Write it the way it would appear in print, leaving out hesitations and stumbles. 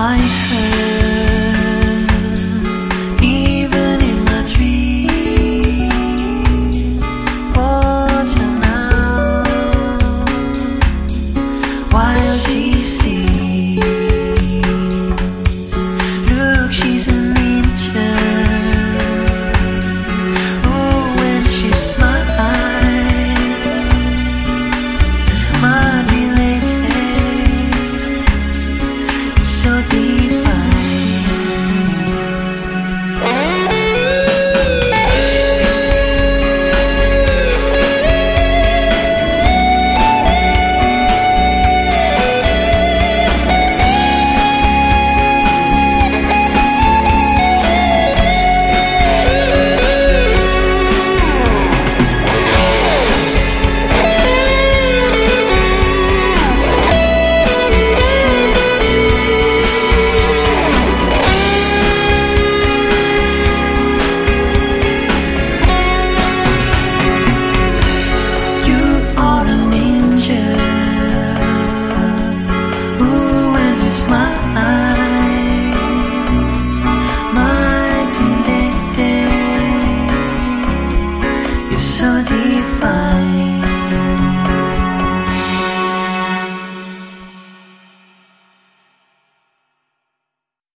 I heard, even in my dreams, water now, while she sleeps. Look, she's an angel. Oh, when she smiles, my delight is so divine. You are an angel. Ooh, when you smile, my delight, you're so